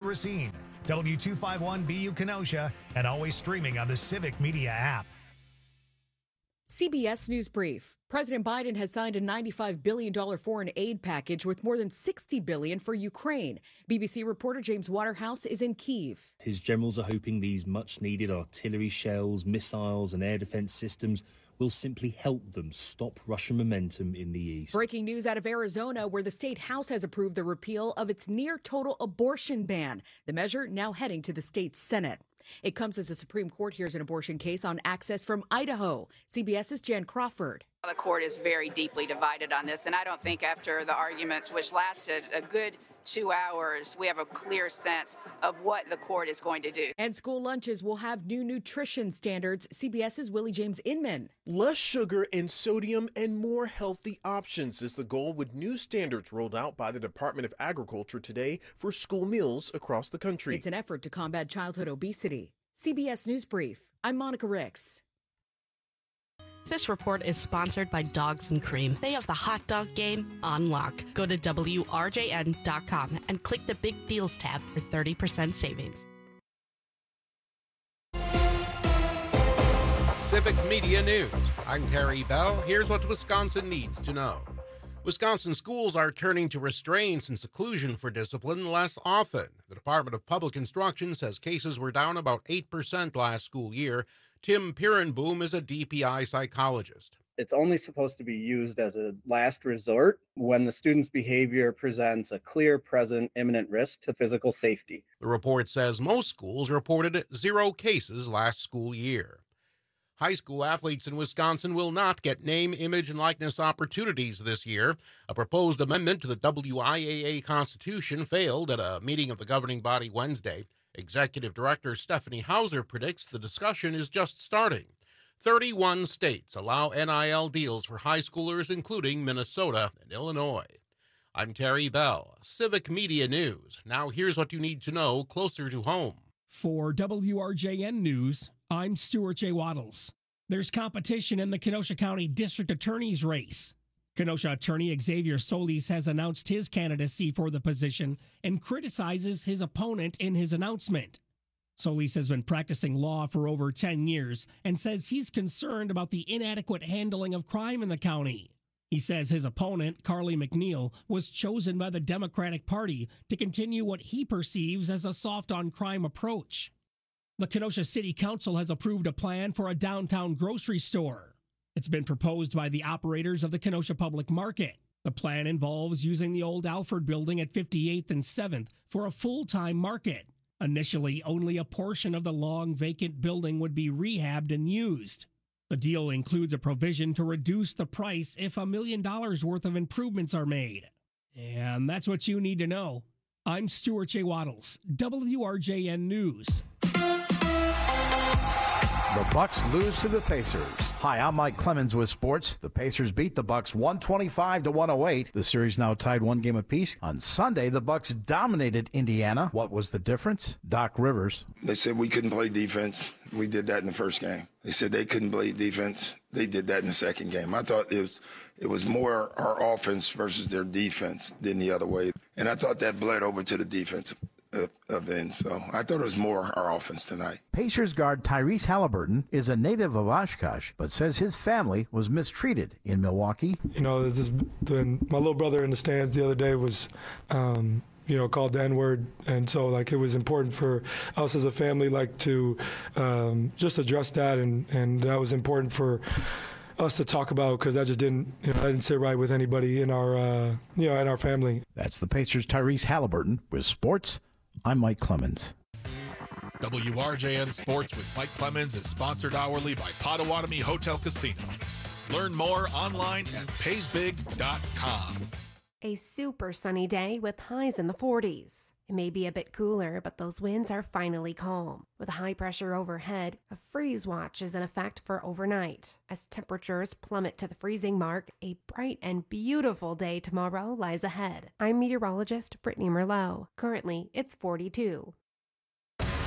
Racine, W251BU Kenosha, and always streaming on the Civic Media app. CBS News Brief. President Biden has signed a $95 billion foreign aid package with more than $60 billion for Ukraine. BBC reporter James Waterhouse is in Kyiv. His generals are hoping these much-needed artillery shells, missiles and air defense systems will simply help them stop Russian momentum in the east. Breaking news out of Arizona, where the state house has approved the repeal of its near-total abortion ban. The measure now heading to the state Senate. It comes as the Supreme Court hears an abortion case on access from Idaho. CBS's Jan Crawford. The court is very deeply divided on this, and I don't think after the arguments, which lasted a good 2 hours, we have a clear sense of what the court is going to do. And school lunches will have new nutrition standards. CBS's Willie James Inman. Less sugar and sodium and more healthy options is the goal with new standards rolled out by the Department of Agriculture today for school meals across the country. It's an effort to combat childhood obesity. CBS News Brief. I'm Monica Ricks. This report is sponsored by Dogs and Cream. They have the hot dog game on lock. Go to WRJN.com and click the Big Deals tab for 30% savings. Civic Media News. I'm Terry Bell. Here's what Wisconsin needs to know. Wisconsin schools are turning to restraints and seclusion for discipline less often. The Department of Public Instruction says cases were down about 8% last school year. Tim Pirenboom is a DPI psychologist. It's only supposed to be used as a last resort when the student's behavior presents a clear, present, imminent risk to physical safety. The report says most schools reported 0 cases last school year. High school athletes in Wisconsin will not get name, image, and likeness opportunities this year. A proposed amendment to the WIAA Constitution failed at a meeting of the governing body Wednesday. Executive Director Stephanie Hauser predicts the discussion is just starting. 31 states allow NIL deals for high schoolers, including Minnesota and Illinois. I'm Terry Bell, Civic Media News. Now here's what you need to know closer to home. For WRJN News, I'm Stuart J. Waddles. There's competition in the Kenosha County District Attorney's race. Kenosha Attorney Xavier Solis has announced his candidacy for the position and criticizes his opponent in his announcement. Solis has been practicing law for over 10 years and says he's concerned about the inadequate handling of crime in the county. He says his opponent, Carly McNeil, was chosen by the Democratic Party to continue what he perceives as a soft-on-crime approach. The Kenosha City Council has approved a plan for a downtown grocery store. It's been proposed by the operators of the Kenosha Public Market. The plan involves using the old Alford building at 58th and 7th for a full-time market. Initially, only a portion of the long vacant building would be rehabbed and used. The deal includes a provision to reduce the price if $1 million worth of improvements are made. And that's what you need to know. I'm Stuart J. Waddles, WRJN News. The Bucks lose to the Pacers. Hi, I'm Mike Clemens with sports. The Pacers beat the Bucks 125-108. The series now tied 1 game apiece. On Sunday, the Bucks dominated Indiana. What was the difference? Doc Rivers. They said we couldn't play defense. We did that in the first game. They said they couldn't play defense. They did that in the second game. I thought it was more our offense versus their defense than the other way. And I thought that bled over to the defense event. So I thought it was more our offense tonight. Pacers guard Tyrese Halliburton is a native of Oshkosh, but says his family was mistreated in Milwaukee. You know, my little brother in the stands the other day was, called the N-word. And so, it was important for us as a family, to just address that. And that was important for us to talk about because that just didn't sit right with anybody in our, in our family. That's the Pacers' Tyrese Halliburton. With sports, I'm Mike Clemens. WRJN Sports with Mike Clemens is sponsored hourly by Potawatomi Hotel Casino. Learn more online at paysbig.com. A super sunny day with highs in the 40s. It may be a bit cooler, but those winds are finally calm. With high pressure overhead, a freeze watch is in effect for overnight. As temperatures plummet to the freezing mark, a bright and beautiful day tomorrow lies ahead. I'm meteorologist Brittany Merlot. Currently, it's 42.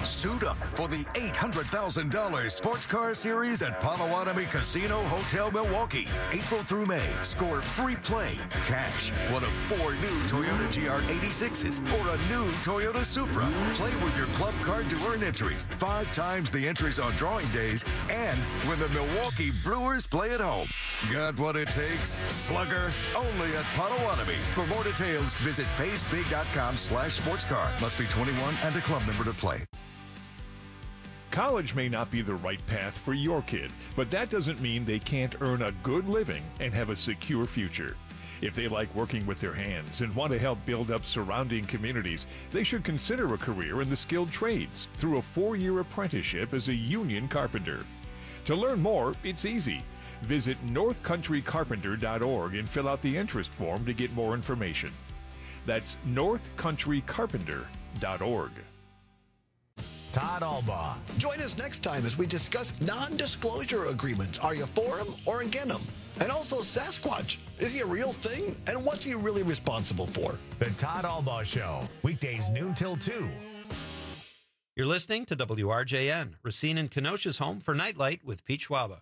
Suit up for the $800,000 Sports Car Series at Potawatomi Casino Hotel Milwaukee. April through May, score free play, cash, one of 4 new Toyota GR86s, or a new Toyota Supra. Play with your club card to earn entries, 5 times the entries on drawing days, and when the Milwaukee Brewers play at home. Got what it takes? Slugger, only at Potawatomi. For more details, visit paysbig.com/sportscar. Must be 21 and a club member to play. College may not be the right path for your kid, but that doesn't mean they can't earn a good living and have a secure future. If they like working with their hands and want to help build up surrounding communities, they should consider a career in the skilled trades through a 4-year apprenticeship as a union carpenter. To learn more, it's easy. Visit northcountrycarpenter.org and fill out the interest form to get more information. That's northcountrycarpenter.org. Todd Albaugh. Join us next time as we discuss non-disclosure agreements. Are you for them or against them? And also Sasquatch. Is he a real thing? And what's he really responsible for? The Todd Albaugh Show. Weekdays noon till 2. You're listening to WRJN, Racine and Kenosha's home for Nightlight with Pete Schwaba.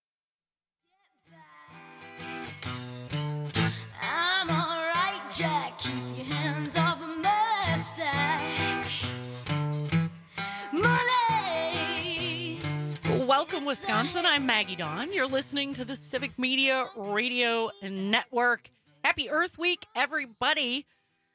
I'm all right, Jack. Keep your hands off a mustache. Money. Welcome, Wisconsin. I'm Maggie Dawn. You're listening to the Civic Media Radio Network. Happy Earth Week, everybody.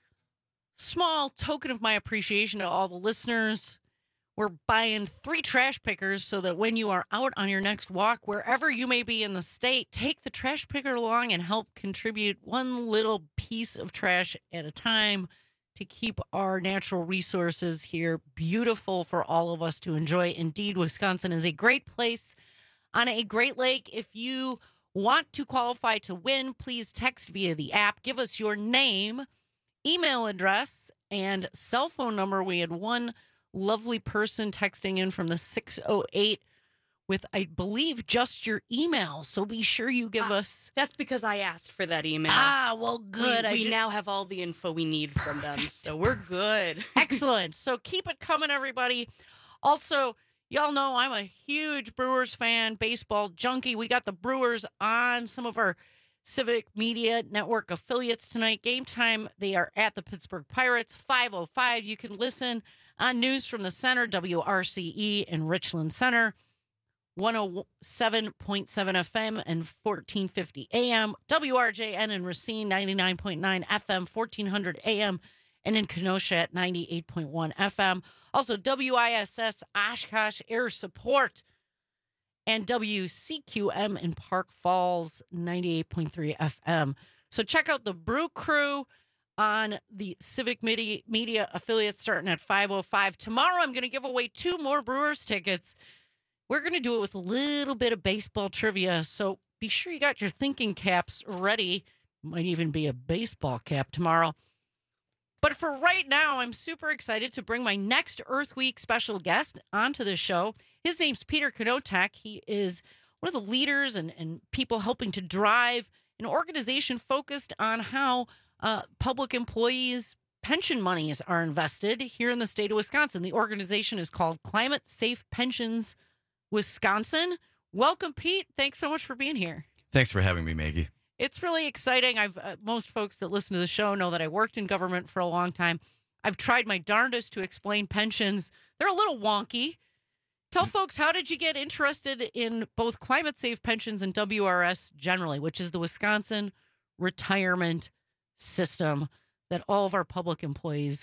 Small token of my appreciation to all the listeners. We're buying 3 trash pickers so that when you are out on your next walk, wherever you may be in the state, take the trash picker along and help contribute one little piece of trash at a time to keep our natural resources here beautiful for all of us to enjoy. Indeed, Wisconsin is a great place on a great lake. If you want to qualify to win, please text via the app. Give us your name, email address, and cell phone number. We had one lovely person texting in from the 608 with, I believe, just your email. So be sure you give us. That's because I asked for that email. Well, good. We now have all the info we need from them, so we're good. Excellent. So keep it coming, everybody. Also, y'all know I'm a huge Brewers fan, baseball junkie. We got the Brewers on some of our Civic Media Network affiliates tonight. Game time, they are at the Pittsburgh Pirates, 5:05. You can listen on News from the Center, WRCE in Richland Center, 107.7 FM and 1450 AM, WRJN in Racine, 99.9 FM, 1400 AM, and in Kenosha at 98.1 FM. Also, WISS Oshkosh Air Support and WCQM in Park Falls, 98.3 FM. So check out the Brew Crew on the Civic Media affiliate starting at 5:05. Tomorrow, I'm going to give away 2 more Brewers tickets. We're going to do it with a little bit of baseball trivia, so be sure you got your thinking caps ready. Might even be a baseball cap tomorrow. But for right now, I'm super excited to bring my next Earth Week special guest onto the show. His name's Peter Knotek. He is one of the leaders and people helping to drive an organization focused on how public employees' pension monies are invested here in the state of Wisconsin. The organization is called Climate Safe Pensions Wisconsin. Welcome, Pete. Thanks so much for being here. Thanks for having me, Maggie. It's really exciting. Most folks that listen to the show know that I worked in government for a long time. I've tried my darndest to explain pensions. They're a little wonky. Tell folks, how did you get interested in both climate safe pensions and WRS generally, which is the Wisconsin retirement system that all of our public employees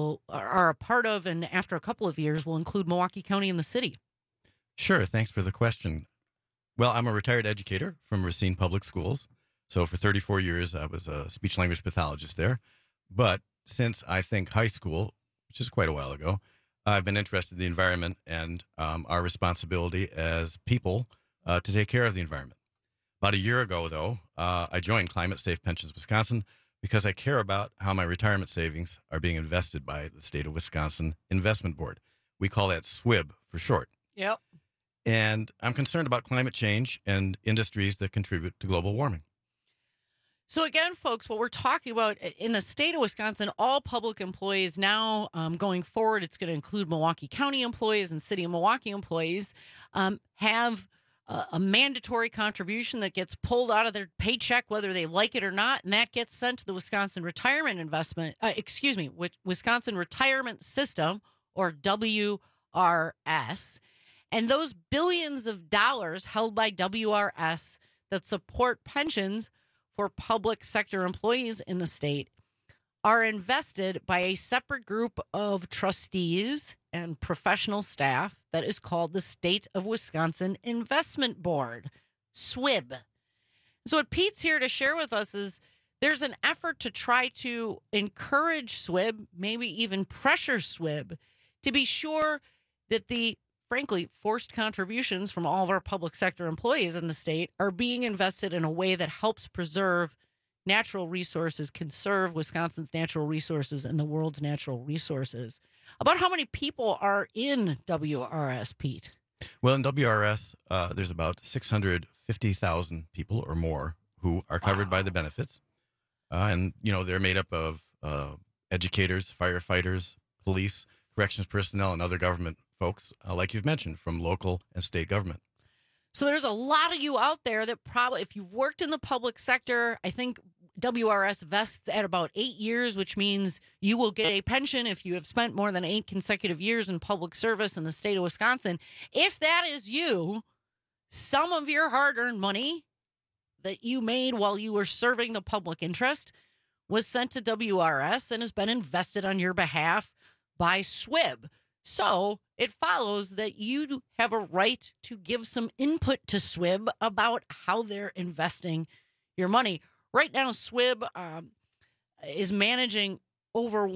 are a part of, and after a couple of years will include Milwaukee County and the city? Sure. Thanks for the question. Well, I'm a retired educator from Racine Public Schools. So for 34 years, I was a speech-language pathologist there. But since I think high school, which is quite a while ago, I've been interested in the environment and our responsibility as people to take care of the environment. About a year ago, though, I joined Climate Safe Pensions Wisconsin because I care about how my retirement savings are being invested by the State of Wisconsin Investment Board. We call that SWIB for short. Yep. And I'm concerned about climate change and industries that contribute to global warming. So again, folks, what we're talking about in the state of Wisconsin, all public employees now going forward, it's going to include Milwaukee County employees and City of Milwaukee employees, have a mandatory contribution that gets pulled out of their paycheck, whether they like it or not, and that gets sent to the Wisconsin Retirement Wisconsin Retirement System, or WRS. And those billions of dollars held by WRS that support pensions for public sector employees in the state are invested by a separate group of trustees and professional staff that is called the State of Wisconsin Investment Board, SWIB. So what Pete's here to share with us is there's an effort to try to encourage SWIB, maybe even pressure SWIB, to be sure that the, frankly, forced contributions from all of our public sector employees in the state are being invested in a way that helps preserve natural resources, conserve Wisconsin's natural resources and the world's natural resources. About how many people are in WRS, Pete? Well, in WRS, there's about 650,000 people or more who are covered by the benefits. And, they're made up of educators, firefighters, police, corrections personnel, and other government folks, like you've mentioned, from local and state government. So there's a lot of you out there that probably, if you've worked in the public sector, I think WRS vests at about 8 years, which means you will get a pension if you have spent more than 8 consecutive years in public service in the state of Wisconsin. If that is you, some of your hard-earned money that you made while you were serving the public interest was sent to WRS and has been invested on your behalf by SWIB. So it follows that you have a right to give some input to SWIB about how they're investing your money. Right now, SWIB is managing over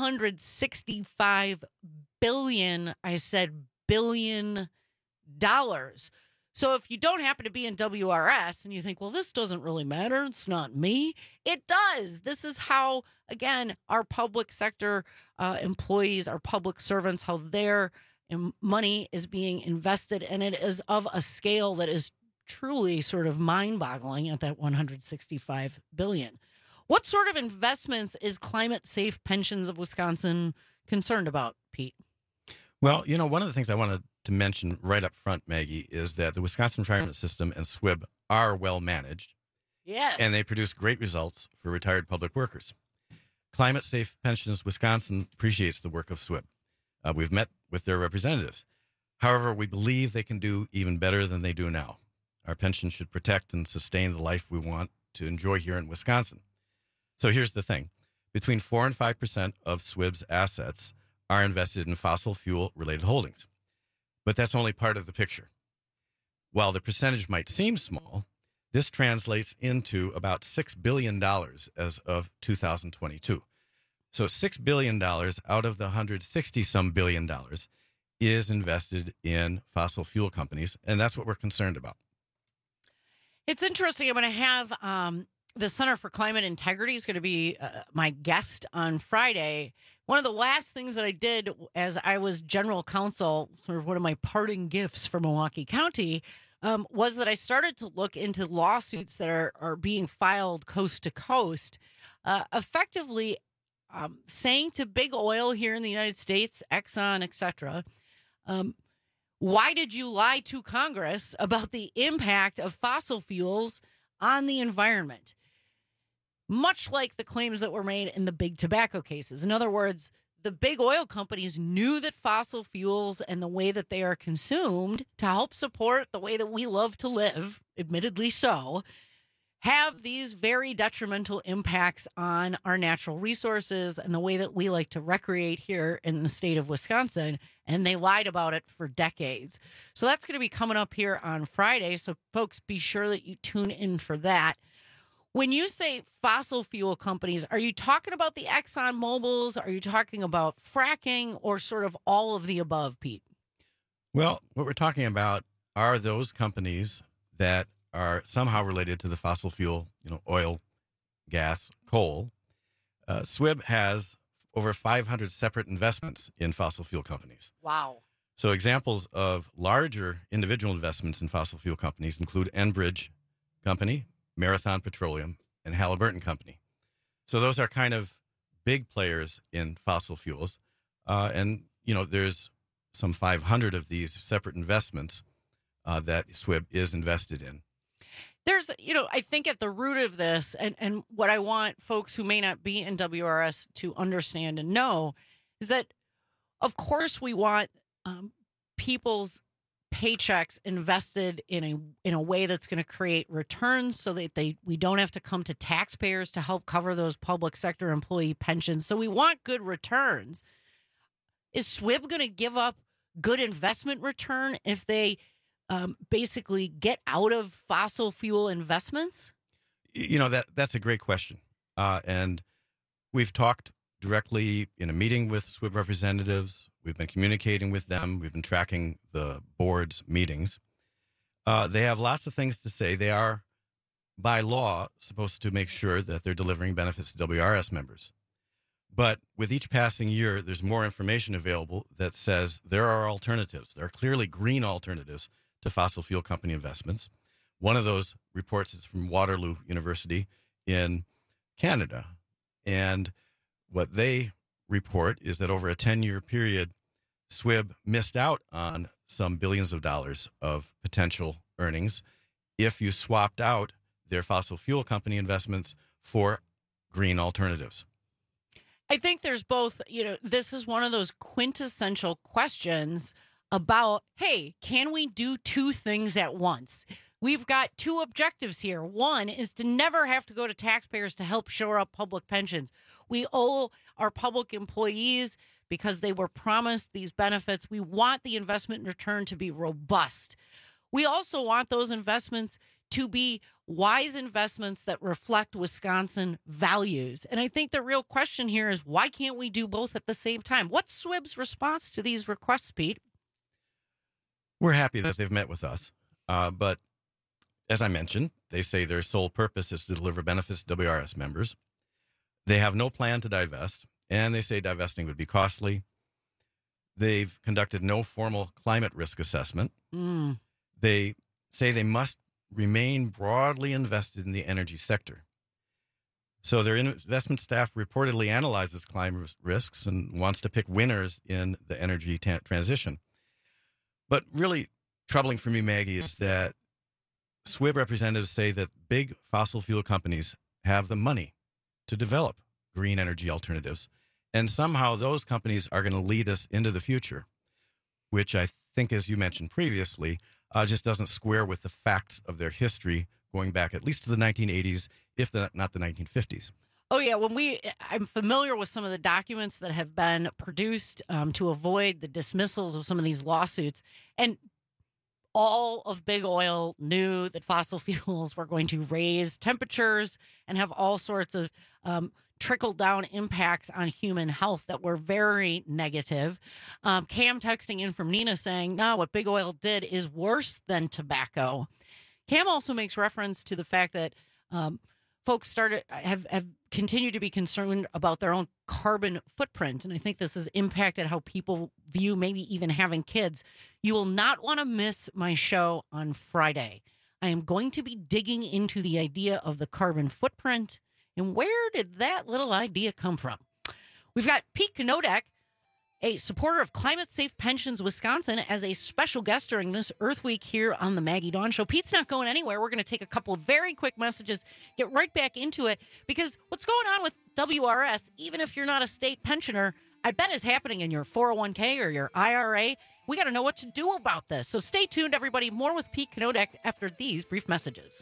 $165 billion, billion dollars. So if you don't happen to be in WRS and you think, well, this doesn't really matter, it's not me, it does. This is how, again, our public sector employees, our public servants, how their money is being invested, and it is of a scale that is truly sort of mind-boggling at that $165 billion. What sort of investments is Climate Safe Pensions of Wisconsin concerned about, Pete? Well, one of the things I wanted to mention right up front, Maggie, is that the Wisconsin Retirement System and SWIB are well managed. Yes. And they produce great results for retired public workers. Climate Safe Pensions Wisconsin appreciates the work of SWIB. We've met with their representatives. However, we believe they can do even better than they do now. Our pension should protect and sustain the life we want to enjoy here in Wisconsin. So here's the thing. Between 4 and 5% of SWIB's assets are invested in fossil fuel-related holdings. But that's only part of the picture. While the percentage might seem small, this translates into about $6 billion as of 2022. So $6 billion out of the $160-some billion is invested in fossil fuel companies, and that's what we're concerned about. It's interesting. I'm going to have the Center for Climate Integrity is going to be my guest on Friday. One of the last things that I did as I was general counsel, sort of one of my parting gifts for Milwaukee County, was that I started to look into lawsuits that are being filed coast to coast, effectively saying to big oil here in the United States, Exxon, etc., why did you lie to Congress about the impact of fossil fuels on the environment? Much like the claims that were made in the big tobacco cases. In other words, the big oil companies knew that fossil fuels and the way that they are consumed to help support the way that we love to live, admittedly so, have these very detrimental impacts on our natural resources and the way that we like to recreate here in the state of Wisconsin. And they lied about it for decades. So that's going to be coming up here on Friday. So folks, be sure that you tune in for that. When you say fossil fuel companies, are you talking about the Exxon Mobils? Are you talking about fracking, or sort of all of the above, Pete? Well, what we're talking about are those companies that are somehow related to the fossil fuel, oil, gas, coal. SWIB has over 500 separate investments in fossil fuel companies. Wow. So examples of larger individual investments in fossil fuel companies include Enbridge Company, Marathon Petroleum, and Halliburton Company. So those are kind of big players in fossil fuels. And, there's some 500 of these separate investments that SWIB is invested in. There's, I think at the root of this, and what I want folks who may not be in WRS to understand and know is that, of course, we want people's paychecks invested in a way that's going to create returns so that we don't have to come to taxpayers to help cover those public sector employee pensions. So we want good returns. Is SWIB going to give up good investment return if they basically get out of fossil fuel investments? That's a great question. And we've talked directly in a meeting with SWIB representatives. We've been communicating with them. We've been tracking the board's meetings. They have lots of things to say. They are, by law, supposed to make sure that they're delivering benefits to WRS members. But with each passing year, there's more information available that says there are alternatives. There are clearly green alternatives to fossil fuel company investments. One of those reports is from Waterloo University in Canada. And what they report is that over a 10-year period, SWIB missed out on some billions of dollars of potential earnings if you swapped out their fossil fuel company investments for green alternatives. I think there's both, this is one of those quintessential questions about, hey, can we do two things at once? We've got two objectives here. One is to never have to go to taxpayers to help shore up public pensions. We owe our public employees because they were promised these benefits. We want the investment return to be robust. We also want those investments to be wise investments that reflect Wisconsin values. And I think the real question here is, why can't we do both at the same time? What's SWIB's response to these requests, Pete? We're happy that they've met with us. But as I mentioned, they say their sole purpose is to deliver benefits to WRS members. They have no plan to divest, and they say divesting would be costly. They've conducted no formal climate risk assessment. They say they must remain broadly invested in the energy sector. So their investment staff reportedly analyzes climate risks and wants to pick winners in the energy transition. But really troubling for me, Maggie, is that SWIB representatives say that big fossil fuel companies have the money to develop green energy alternatives. And somehow those companies are going to lead us into the future, which I think, as you mentioned previously, just doesn't square with the facts of their history going back at least to the 1980s, if not the 1950s. Oh, yeah. I'm familiar with some of the documents that have been produced to avoid the dismissals of some of these lawsuits. And all of big oil knew that fossil fuels were going to raise temperatures and have all sorts of trickle-down impacts on human health that were very negative. Cam texting in from Nina saying, no, what big oil did is worse than tobacco. Cam also makes reference to the fact that folks have continued to be concerned about their own carbon footprint. And I think this has impacted how people view maybe even having kids. You will not want to miss my show on Friday. I am going to be digging into the idea of the carbon footprint. And where did that little idea come from? We've got Pete Knodek, a supporter of Climate Safe Pensions Wisconsin, as a special guest during this Earth Week here on the Maggie Dawn Show. Pete's not going anywhere. We're going to take a couple of very quick messages, get right back into it, because what's going on with WRS, even if you're not a state pensioner, I bet is happening in your 401k or your IRA. We got to know what to do about this. So stay tuned, everybody. More with Pete Knodek after these brief messages.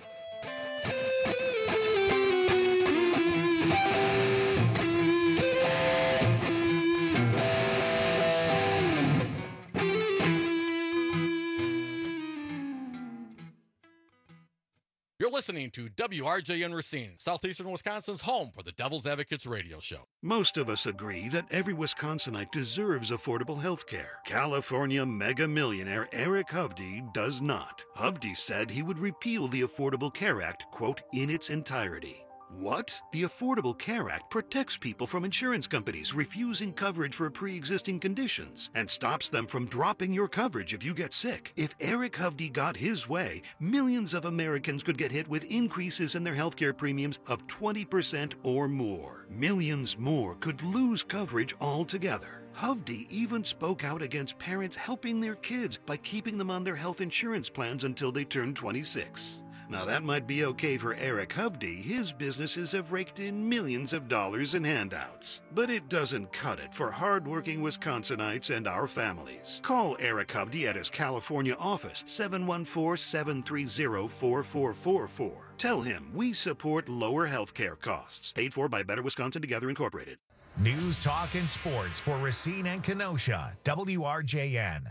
You're listening to WRJN Racine, Southeastern Wisconsin's home for the Devil's Advocates radio show. Most of us agree that every Wisconsinite deserves affordable health care. California mega millionaire Eric Hovde does not. Hovde said he would repeal the Affordable Care Act, quote, in its entirety. What? The Affordable Care Act protects people from insurance companies refusing coverage for pre-existing conditions and stops them from dropping your coverage if you get sick. If Eric Hovde got his way, millions of Americans could get hit with increases in their healthcare premiums of 20% or more. Millions more could lose coverage altogether. Hovde even spoke out against parents helping their kids by keeping them on their health insurance plans until they turn 26. Now that might be okay for Eric Hovde. His businesses have raked in millions of dollars in handouts. But it doesn't cut it for hardworking Wisconsinites and our families. Call Eric Hovde at his California office, 714-730-4444. Tell him we support lower health care costs. Paid for by Better Wisconsin Together Incorporated. News, talk, and sports for Racine and Kenosha. WRJN.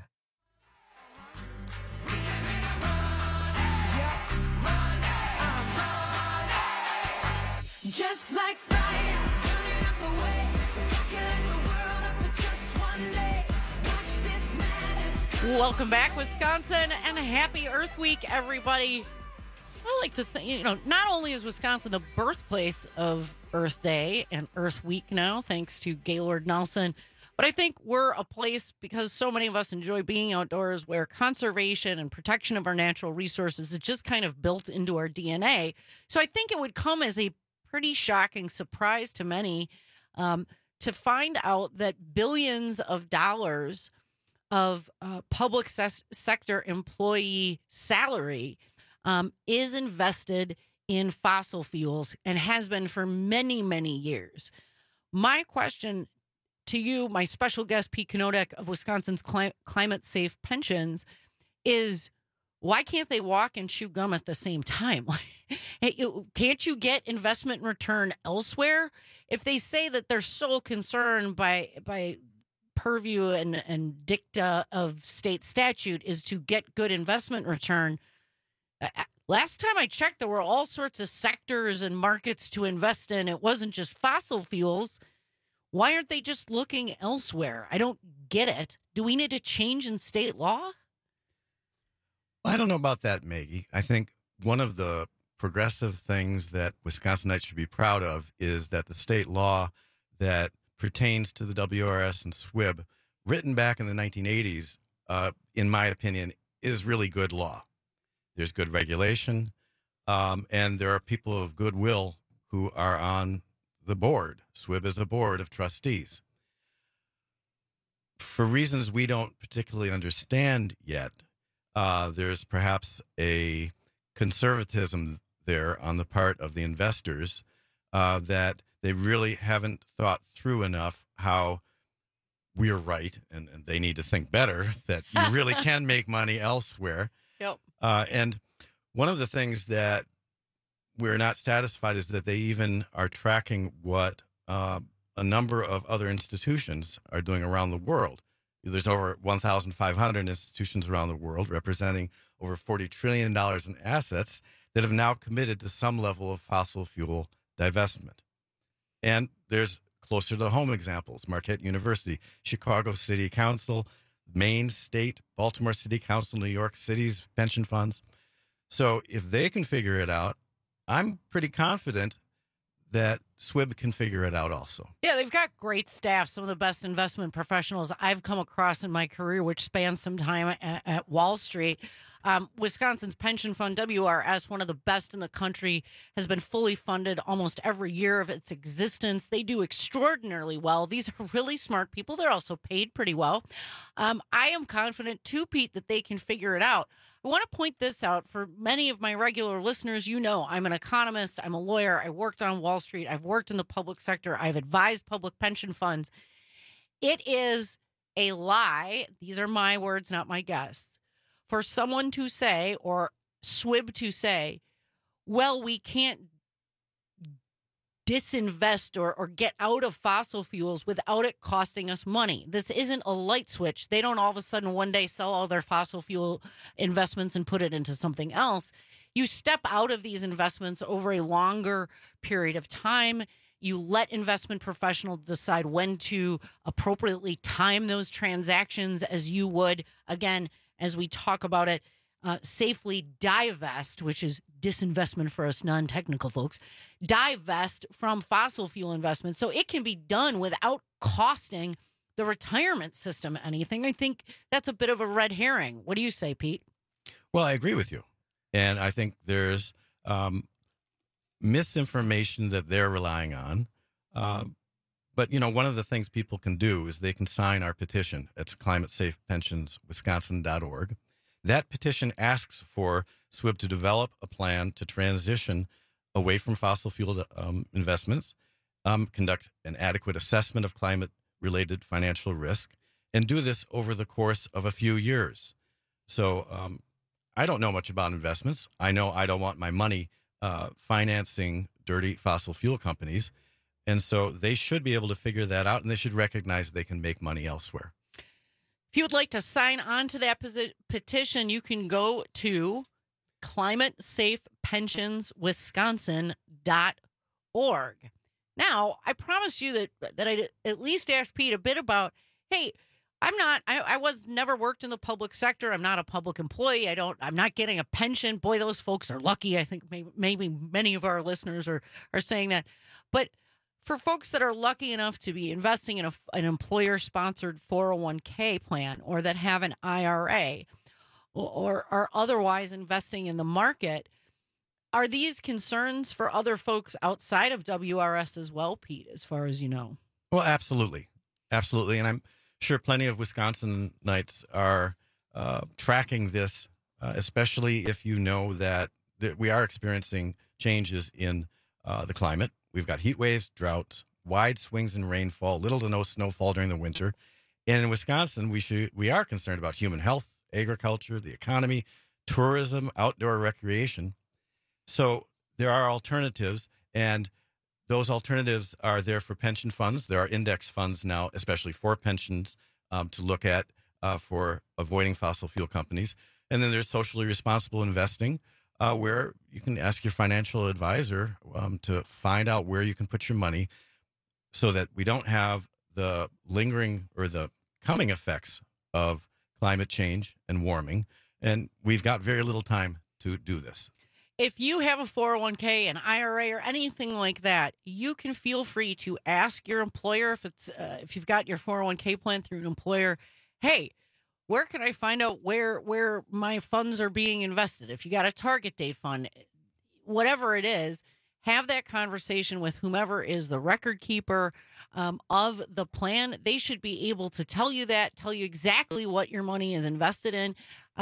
Just like fire, turning up the way, rocking the world up for just one day. Watch this madness. Welcome back, Wisconsin, and a happy Earth Week, everybody. I like to think, not only is Wisconsin the birthplace of Earth Day and Earth Week now, thanks to Gaylord Nelson, but I think we're a place, because so many of us enjoy being outdoors, where conservation and protection of our natural resources is just kind of built into our DNA. So I think it would come as a pretty shocking surprise to many to find out that billions of dollars of public sector employee salary is invested in fossil fuels and has been for many, many years. My question to you, my special guest, Pete Konodek of Wisconsin's Climate Safe Pensions, is why can't they walk and chew gum at the same time? Can't you get investment return elsewhere? If they say that their sole concern by purview and dicta of state statute is to get good investment return, last time I checked, there were all sorts of sectors and markets to invest in. It wasn't just fossil fuels. Why aren't they just looking elsewhere? I don't get it. Do we need a change in state law? I don't know about that, Maggie. I think one of the progressive things that Wisconsinites should be proud of is that the state law that pertains to the WRS and SWIB, written back in the 1980s, in my opinion, is really good law. There's good regulation, and there are people of goodwill who are on the board. SWIB is a board of trustees. For reasons we don't particularly understand yet, there's perhaps a conservatism there on the part of the investors that they really haven't thought through enough how we're right, and they need to think better, that you really can make money elsewhere. Yep. And one of the things that we're not satisfied is that they even are tracking what a number of other institutions are doing around the world. There's over 1,500 institutions around the world representing over $40 trillion in assets that have now committed to some level of fossil fuel divestment. And there's closer to home examples: Marquette University, Chicago City Council, Maine State, Baltimore City Council, New York City's pension funds. So if they can figure it out, I'm pretty confident that SWIB can figure it out also. Yeah, they've got great staff, some of the best investment professionals I've come across in my career, which spans some time at Wall Street. Wisconsin's pension fund, WRS, one of the best in the country, has been fully funded almost every year of its existence. They do extraordinarily well. These are really smart people. They're also paid pretty well. I am confident, too, Pete, that they can figure it out. I want to point this out for many of my regular listeners. You know, I'm an economist. I'm a lawyer. I worked on Wall Street. I've worked in the public sector. I've advised public pension funds. It is a lie. These are my words, not my guests. For someone to say, or SWIB to say, well, we can't disinvest or get out of fossil fuels without it costing us money. This isn't a light switch. They don't all of a sudden one day sell all their fossil fuel investments and put it into something else. You step out of these investments over a longer period of time. You let investment professionals decide when to appropriately time those transactions as you would, again, as we talk about it, safely divest, which is disinvestment for us non-technical folks, divest from fossil fuel investments so it can be done without costing the retirement system anything. I think that's a bit of a red herring. What do you say, Pete? Well, I agree with you. And I think there's misinformation that they're relying on. But, one of the things people can do is they can sign our petition. It's climatesafepensionswisconsin.org. That petition asks for SWIB to develop a plan to transition away from fossil fuel investments, conduct an adequate assessment of climate-related financial risk, and do this over the course of a few years. So I don't know much about investments. I know I don't want my money financing dirty fossil fuel companies. And so they should be able to figure that out, and they should recognize they can make money elsewhere. If you would like to sign on to that petition, you can go to climatesafepensionswisconsin.org. Now, I promise you that I at least asked Pete a bit about, hey, I was never worked in the public sector. I'm not a public employee. I'm not getting a pension. Boy, those folks are lucky. I think maybe many of our listeners are saying that. But for folks that are lucky enough to be investing in an employer-sponsored 401k plan, or that have an IRA, or are otherwise investing in the market, are these concerns for other folks outside of WRS as well, Pete, as far as you know? Well, absolutely. Absolutely. And I'm sure plenty of Wisconsinites are tracking this, especially if you know that we are experiencing changes in the climate. We've got heat waves, droughts, wide swings in rainfall, little to no snowfall during the winter. And in Wisconsin, we are concerned about human health, agriculture, the economy, tourism, outdoor recreation. So there are alternatives, and those alternatives are there for pension funds. There are index funds now, especially for pensions, to look at for avoiding fossil fuel companies. And then there's socially responsible investing, where you can ask your financial advisor to find out where you can put your money so that we don't have the lingering or the coming effects of climate change and warming. And we've got very little time to do this. If you have a 401k, an IRA, or anything like that, you can feel free to ask your employer, if you've got your 401k plan through an employer, hey, where can I find out where my funds are being invested? If you got a target date fund, whatever it is, have that conversation with whomever is the record keeper of the plan. They should be able to tell you exactly what your money is invested in.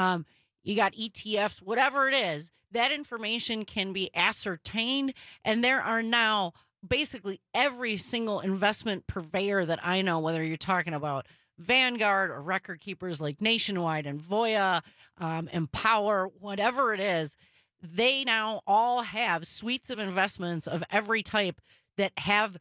You got ETFs, whatever it is, that information can be ascertained. And there are now basically every single investment purveyor that I know, whether you're talking about Vanguard or record keepers like Nationwide and Voya, Empower, whatever it is, they now all have suites of investments of every type that have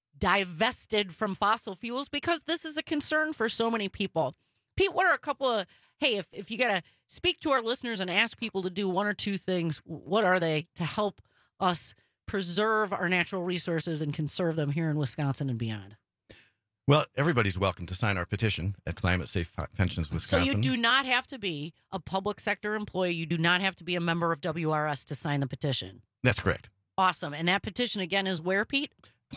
divested from fossil fuels, because this is a concern for so many people. Pete, what are a couple of, hey, if you got to speak to our listeners and ask people to do one or two things, what are they to help us preserve our natural resources and conserve them here in Wisconsin and beyond? Well, everybody's welcome to sign our petition at Climate Safe Pensions Wisconsin. So you do not have to be a public sector employee. You do not have to be a member of WRS to sign the petition. That's correct. Awesome. And that petition, again, is where, Pete?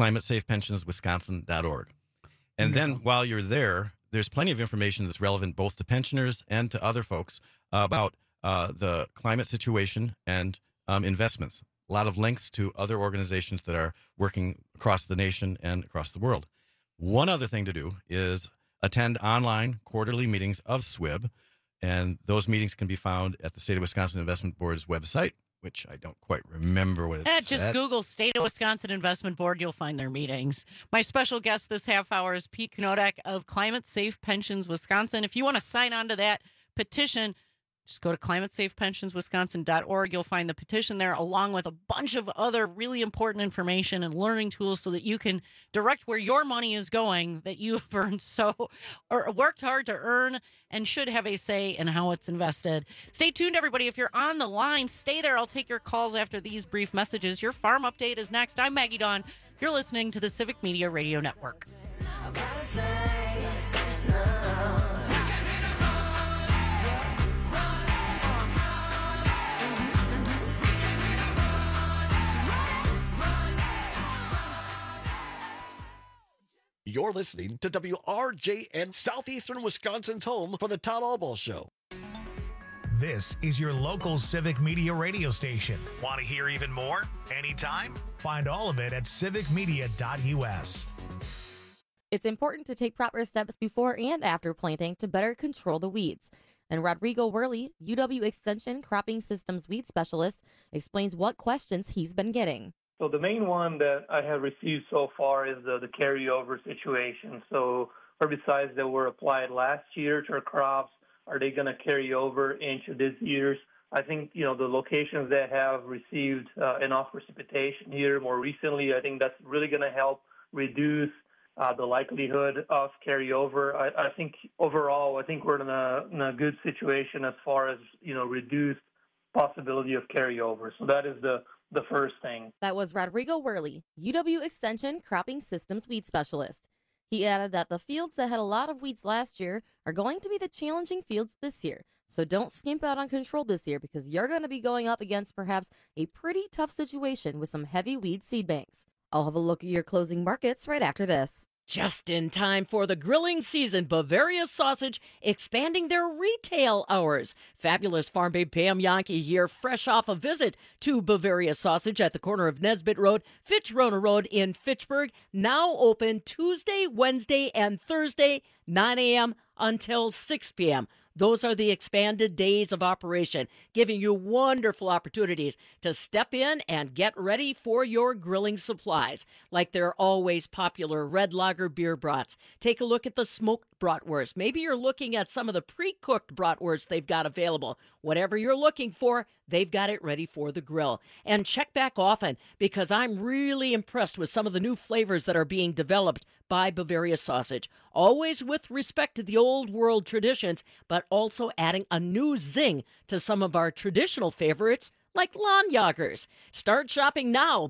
climatesafepensionswisconsin.org. And then while you're there, there's plenty of information that's relevant both to pensioners and to other folks about the climate situation and investments. A lot of links to other organizations that are working across the nation and across the world. One other thing to do is attend online quarterly meetings of SWIB, and those meetings can be found at the State of Wisconsin Investment Board's website, which I don't quite remember what it's Just at. Google State of Wisconsin Investment Board. You'll find their meetings. My special guest this half hour is Pete Knodak of Climate Safe Pensions Wisconsin. If you want to sign on to that petition, just go to climatesafepensionswisconsin.org. You'll find the petition there, along with a bunch of other really important information and learning tools so that you can direct where your money is going that you have earned or worked hard to earn and should have a say in how it's invested. Stay tuned, everybody. If you're on the line, stay there. I'll take your calls after these brief messages. Your farm update is next. I'm Maggie Dawn. You're listening to the Civic Media Radio Network. You're listening to WRJN, Southeastern Wisconsin's home for the Todd Albaugh Show. This is your local civic media radio station. Want to hear even more? Anytime? Find all of it at civicmedia.us. It's important to take proper steps before and after planting to better control the weeds. And Rodrigo Worley, UW Extension Cropping Systems Weed Specialist, explains what questions he's been getting. So the main one that I have received so far is the carryover situation. So herbicides that were applied last year to our crops, are they going to carry over into this year's? I think, the locations that have received enough precipitation here more recently, I think that's really going to help reduce the likelihood of carryover. I think overall, we're in a good situation as far as, reduced possibility of carryover. So that is the first thing. That was Rodrigo Worley, UW Extension Cropping Systems Weed Specialist. He added that the fields that had a lot of weeds last year are going to be the challenging fields this year. So don't skimp out on control this year because you're going to be going up against perhaps a pretty tough situation with some heavy weed seed banks. I'll have a look at your closing markets right after this. Just in time for the grilling season, Bavaria Sausage expanding their retail hours. Fabulous farm babe Pam Yankee here, fresh off a visit to Bavaria Sausage at the corner of Nesbitt Road, Fitch-Rona Road in Fitchburg. Now open Tuesday, Wednesday, and Thursday, 9 a.m. until 6 p.m. Those are the expanded days of operation, giving you wonderful opportunities to step in and get ready for your grilling supplies, like their always popular red lager beer brats. Take a look at the smoked bratwurst. Maybe you're looking at some of the pre-cooked bratwurst they've got available. Whatever you're looking for, they've got it ready for the grill. And check back often, because I'm really impressed with some of the new flavors that are being developed by Bavaria Sausage. Always with respect to the old world traditions, but also adding a new zing to some of our traditional favorites, like lawn joggers. Start shopping now,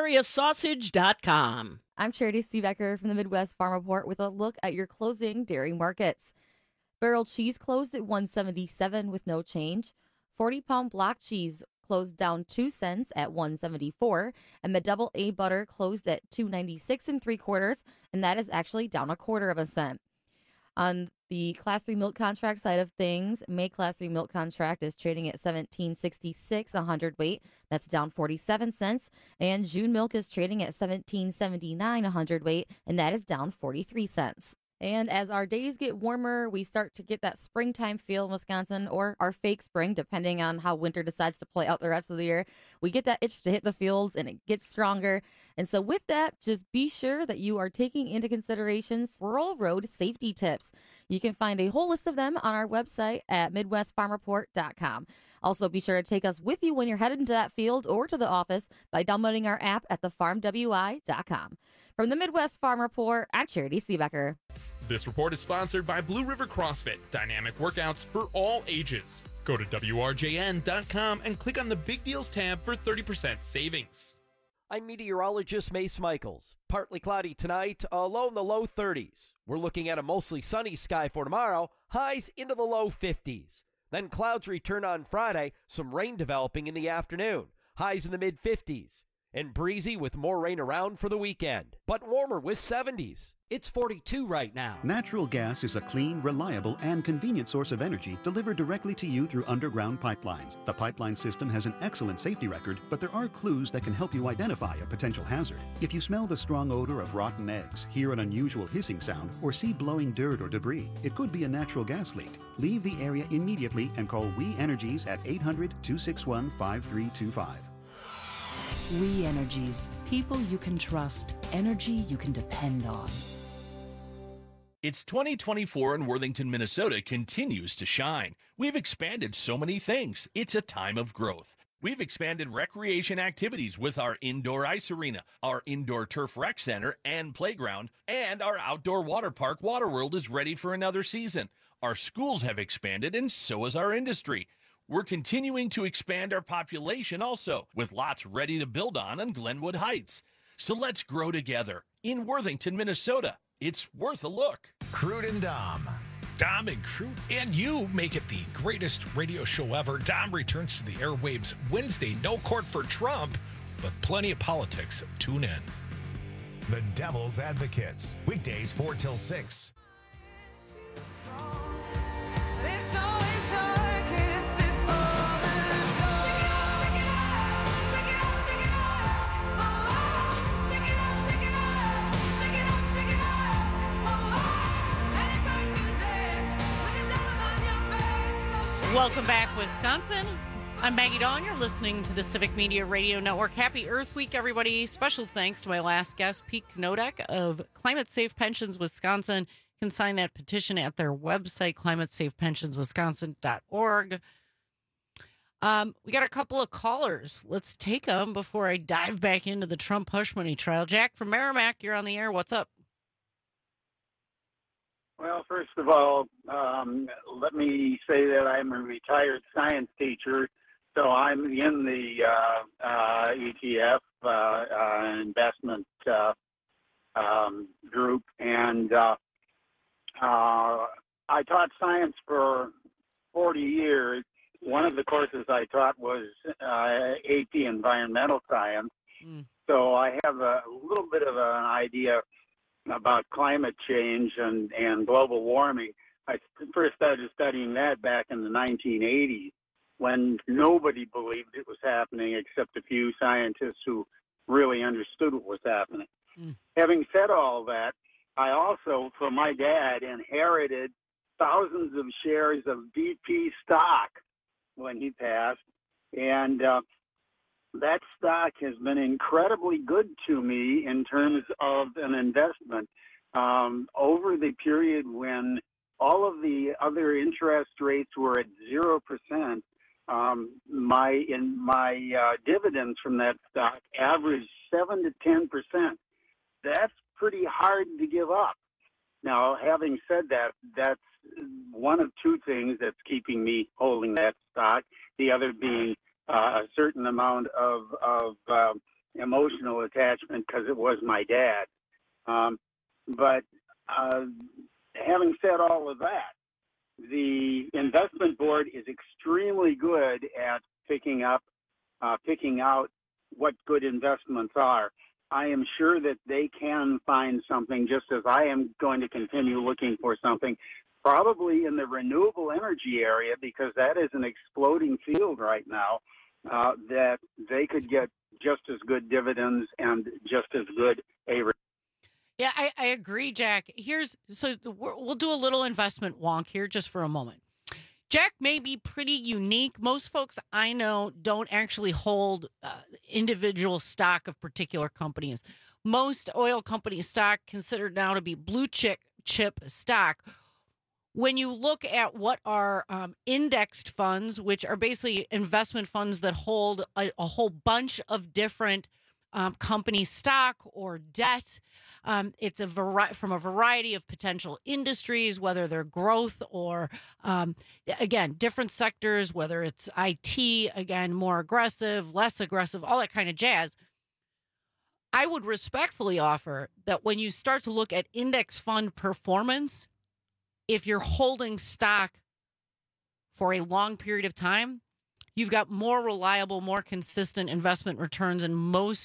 BavariaSausage.com. I'm Charity Seebecker from the Midwest Farm Report with a look at your closing dairy markets. Barrel cheese closed at $1.77 with no change. 40-pound block cheese closed down 2 cents at $1.74, and the double A butter closed at $2.96 3/4, and that is actually down 1/4 cent. On the Class 3 milk contract side of things, May Class 3 milk contract is trading at $17.66 a hundredweight. That's down 47 cents. And June milk is trading at $17.79 a hundredweight, and that is down 43 cents. And as our days get warmer, we start to get that springtime feel in Wisconsin, or our fake spring, depending on how winter decides to play out the rest of the year. We get that itch to hit the fields, and it gets stronger. And so with that, just be sure that you are taking into consideration rural road safety tips. You can find a whole list of them on our website at MidwestFarmReport.com. Also, be sure to take us with you when you're headed into that field or to the office by downloading our app at thefarmwi.com. From the Midwest Farm Report, I'm Charity Seebecker. This report is sponsored by Blue River CrossFit, dynamic workouts for all ages. Go to WRJN.com and click on the Big Deals tab for 30% savings. I'm meteorologist Mace Michaels. Partly cloudy tonight, a low in the low 30s. We're looking at a mostly sunny sky for tomorrow, highs into the low 50s. Then clouds return on Friday, some rain developing in the afternoon, highs in the mid 50s. And breezy with more rain around for the weekend, but warmer with 70s. It's 42 right now. Natural gas is a clean, reliable, and convenient source of energy delivered directly to you through underground pipelines. The pipeline system has an excellent safety record, but there are clues that can help you identify a potential hazard. If you smell the strong odor of rotten eggs, hear an unusual hissing sound, or see blowing dirt or debris, it could be a natural gas leak. Leave the area immediately and call We Energies at 800-261-5325. We Energies. People you can trust. Energy you can depend on. It's 2024 and Worthington, Minnesota continues to shine. We've expanded so many things. It's a time of growth. We've expanded recreation activities with our indoor ice arena, our indoor turf rec center and playground, and our outdoor water park Waterworld is ready for another season. Our schools have expanded and so has our industry. We're continuing to expand our population also, with lots ready to build on Glenwood Heights. So let's grow together in Worthington, Minnesota. It's worth a look. Crude and Dom. Dom and Crude and you make it the greatest radio show ever. Dom returns to the airwaves Wednesday. No court for Trump, but plenty of politics. Tune in. The Devil's Advocates, weekdays 4 till 6. It's always darkest before the dawn. Check it out, check it out, check it out. Oh, check it out, check it out, check it out, check it out. Oh, and it's hard to dance with the devil on your back. So shake Welcome back, Wisconsin. I'm Maggie Dawn. You're listening to the Civic Media Radio Network. Happy Earth Week, everybody. Special thanks to my last guest, Pete Knodek of Climate Safe Pensions Wisconsin. You can sign that petition at their website, climatesafepensionswisconsin.org. We got a couple of callers. Let's take them before I dive back into the Trump hush money trial. Jack from Merrimack, you're on the air. What's up? Well, first of all, let me say that I'm a retired science teacher, so I'm in the ETF investment group, and I taught science for 40 years. One of the courses I taught was AP Environmental Science, so I have a little bit of an idea about climate change and global warming. I first started studying that back in the 1980s when nobody believed it was happening except a few scientists who really understood what was happening. Having said all that, I also, from my dad, inherited thousands of shares of BP stock when he passed, and that stock has been incredibly good to me in terms of an investment. Over the period when all of the other interest rates were at 0%, my dividends from that stock averaged 7 to 10%. That's pretty hard to give up. Now, having said that, that's one of two things that's keeping me holding that stock. The other being a certain amount of emotional attachment because it was my dad. But having said all of that, the investment board is extremely good at picking out what good investments are. I am sure that they can find something, just as I am going to continue looking for something, probably in the renewable energy area, because that is an exploding field right now, that they could get just as good dividends and just as good a return. Yeah, I agree, Jack. We'll do a little investment wonk here just for a moment. Jack may be pretty unique. Most folks I know don't actually hold individual stock of particular companies. Most oil company stock considered now to be blue chip stock. When you look at what are indexed funds, which are basically investment funds that hold a whole bunch of different company stock or debt, it's from a variety of potential industries, whether they're growth or, again, different sectors, whether it's IT, again, more aggressive, less aggressive, all that kind of jazz. I would respectfully offer that when you start to look at index fund performance, if you're holding stock for a long period of time, you've got more reliable, more consistent investment returns in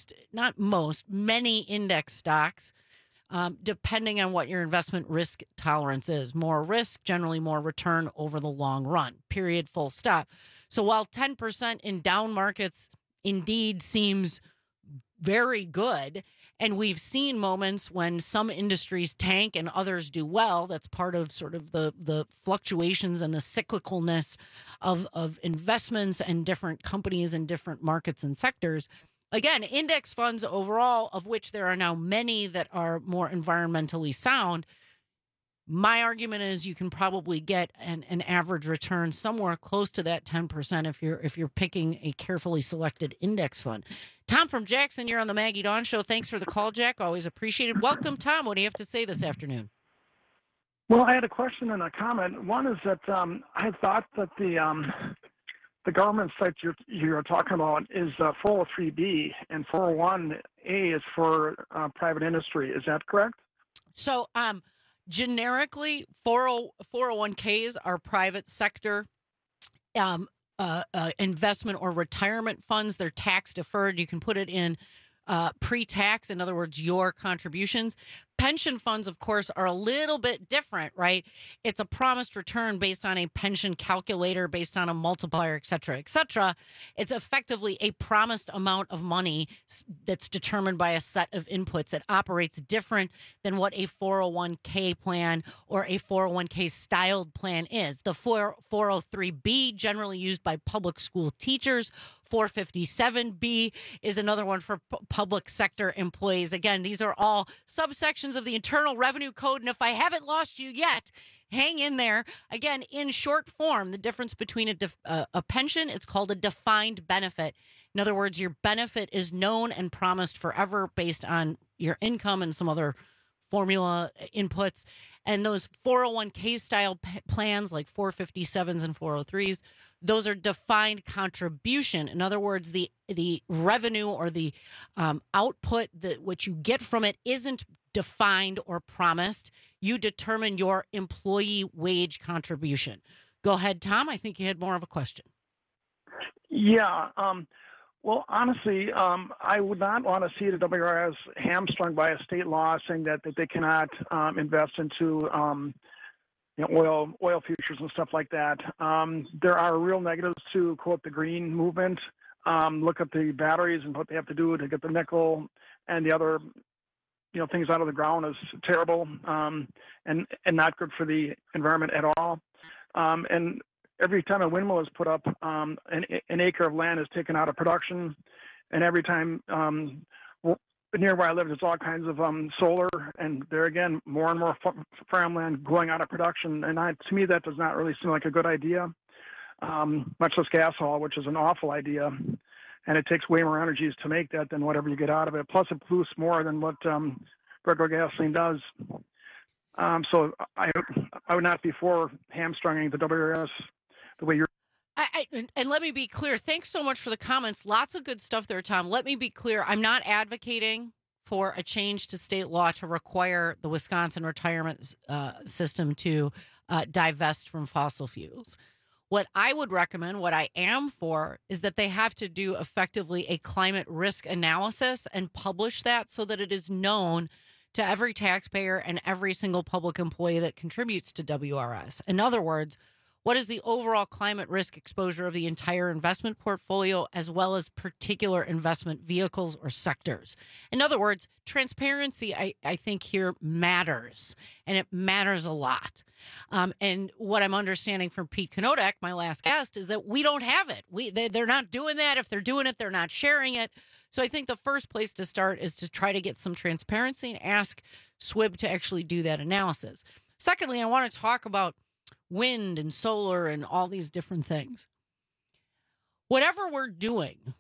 many index stocks, depending on what your investment risk tolerance is. More risk, generally more return over the long run, period, full stop. So while 10% in down markets indeed seems very good, and we've seen moments when some industries tank and others do well. That's part of sort of the fluctuations and the cyclicalness of investments and different companies and different markets and sectors. Again, index funds overall, of which there are now many that are more environmentally sound, my argument is you can probably get an average return somewhere close to that 10% if you're picking a carefully selected index fund. Tom from Jackson, you're on the Maggie Dawn Show. Thanks for the call, Jack. Always appreciated. Welcome, Tom. What do you have to say this afternoon? Well, I had a question and a comment. One is that I had thought that the government site you're talking about is 403B, and 401A is for private industry. Is that correct? So, generically, 401ks are private sector investment or retirement funds. They're tax deferred. You can put it in pre-tax, in other words, your contributions. Pension funds, of course, are a little bit different, right? It's a promised return based on a pension calculator, based on a multiplier, et cetera, et cetera. It's effectively a promised amount of money that's determined by a set of inputs. It operates different than what a 401k plan or a 401k styled plan is. The 403b, generally used by public school teachers. 457B is another one for public sector employees. Again, these are all subsections of the Internal Revenue Code. And if I haven't lost you yet, hang in there. Again, in short form, the difference between a pension, it's called a defined benefit. In other words, your benefit is known and promised forever based on your income and some other formula inputs. And those 401k style plans like 457s and 403s, those are defined contribution. In other words, the revenue or the output, what you get from it isn't defined or promised. You determine your employee wage contribution. Go ahead, Tom. I think you had more of a question. Yeah. Well, honestly, I would not want to see the WRS hamstrung by a state law saying that they cannot invest into oil futures and stuff like that. There are real negatives to, quote, the green movement. Look at the batteries and what they have to do to get the nickel and the other things out of the ground is terrible and not good for the environment at all. And every time a windmill is put up, an acre of land is taken out of production. And every time near where I live, there's all kinds of solar. And there again, more and more farmland going out of production. And to me, that does not really seem like a good idea, much less gas haul, which is an awful idea. And it takes way more energies to make that than whatever you get out of it. Plus, it pollutes more than what regular gasoline does. So I would not be for hamstringing the WRS the way you're. And let me be clear. Thanks so much for the comments. Lots of good stuff there, Tom. Let me be clear. I'm not advocating for a change to state law to require the Wisconsin retirement system to divest from fossil fuels. What I would recommend, what I am for, is that they have to do effectively a climate risk analysis and publish that so that it is known to every taxpayer and every single public employee that contributes to WRS. In other words, what is the overall climate risk exposure of the entire investment portfolio as well as particular investment vehicles or sectors? In other words, transparency, I think here matters, and it matters a lot. And what I'm understanding from Pete Konodak, my last guest, is that we don't have it. They're not doing that. If they're doing it, they're not sharing it. So I think the first place to start is to try to get some transparency and ask SWIB to actually do that analysis. Secondly, I want to talk about wind and solar and all these different things. Whatever we're doing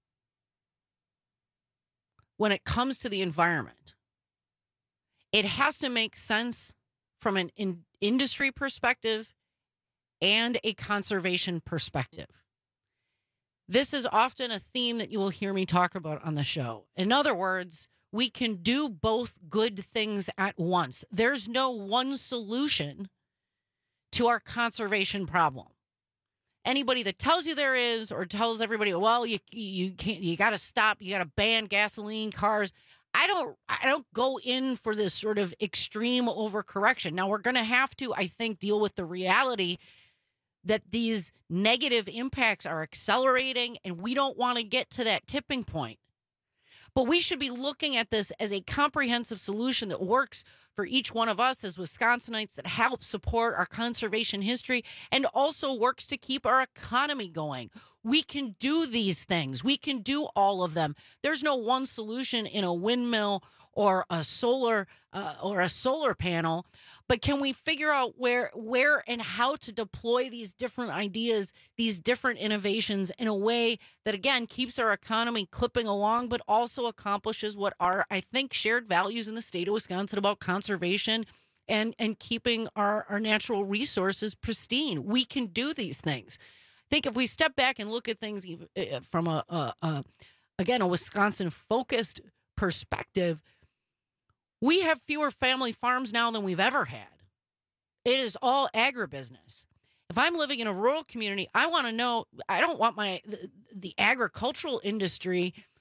when it comes to the environment, it has to make sense from an industry perspective and a conservation perspective. This is often a theme that you will hear me talk about on the show. In other words, we can do both good things at once. There's no one solution to our conservation problem. Anybody that tells you there is, or tells everybody, well, you can't, you got to stop, you got to ban gasoline cars. I don't go in for this sort of extreme overcorrection. Now we're going to have to, I think, deal with the reality that these negative impacts are accelerating, and we don't want to get to that tipping point. But we should be looking at this as a comprehensive solution that works for each one of us as Wisconsinites, that helps support our conservation history and also works to keep our economy going. We can do these things. We can do all of them. There's no one solution in a windmill or a solar panel, but can we figure out where and how to deploy these different ideas, these different innovations in a way that, again, keeps our economy clipping along, but also accomplishes what are, I think, shared values in the state of Wisconsin about conservation and keeping our natural resources pristine. We can do these things. I think if we step back and look at things from a Wisconsin-focused perspective, we have fewer family farms now than we've ever had. It is all agribusiness. If I'm living in a rural community, I want to know, I don't want the agricultural industry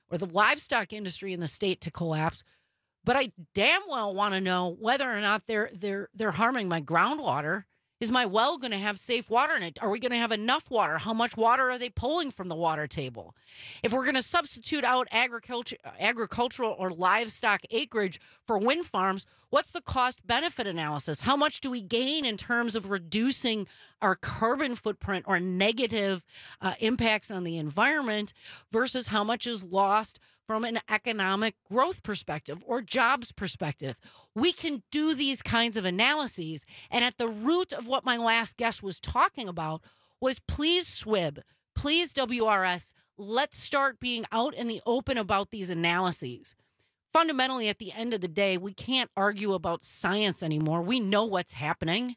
or the livestock industry in the state to collapse. But I damn well want to know whether or not they're harming my groundwater. Is my well going to have safe water in it? Are we going to have enough water? How much water are they pulling from the water table? If we're going to substitute out agricultural or livestock acreage for wind farms, what's the cost-benefit analysis? How much do we gain in terms of reducing our carbon footprint or negative impacts on the environment versus how much is lost from an economic growth perspective or jobs perspective? We can do these kinds of analyses. And at the root of what my last guest was talking about was, please, SWIB, please, WRS, let's start being out in the open about these analyses. Fundamentally, at the end of the day, we can't argue about science anymore. We know what's happening.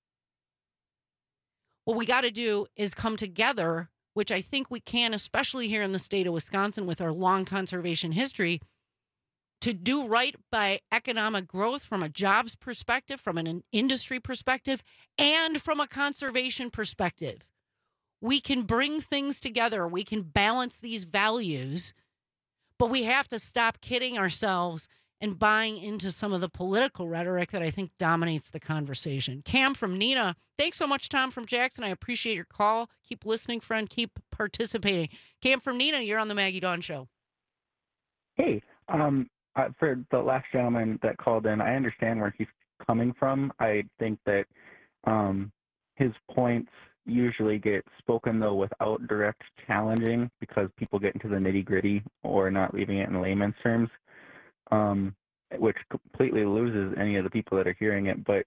What we got to do is come together, which I think we can, especially here in the state of Wisconsin with our long conservation history, to do right by economic growth from a jobs perspective, from an industry perspective, and from a conservation perspective. We can bring things together. We can balance these values, but we have to stop kidding ourselves and buying into some of the political rhetoric that I think dominates the conversation. Cam from Neenah, thanks so much, Tom from Jackson. I appreciate your call. Keep listening, friend. Keep participating. Cam from Neenah, you're on the Maggie Dawn Show. Hey, for the last gentleman that called in, I understand where he's coming from. I think that his points usually get spoken, though, without direct challenging because people get into the nitty-gritty or not leaving it in layman's terms. Which completely loses any of the people that are hearing it. But,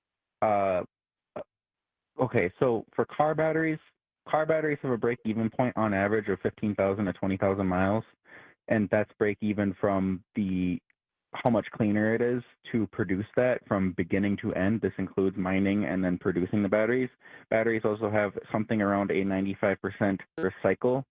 okay, so for car batteries have a break-even point on average of 15,000 to 20,000 miles, and that's break-even from how much cleaner it is to produce that from beginning to end. This includes mining and then producing the batteries. Batteries also have something around a 95% recycle.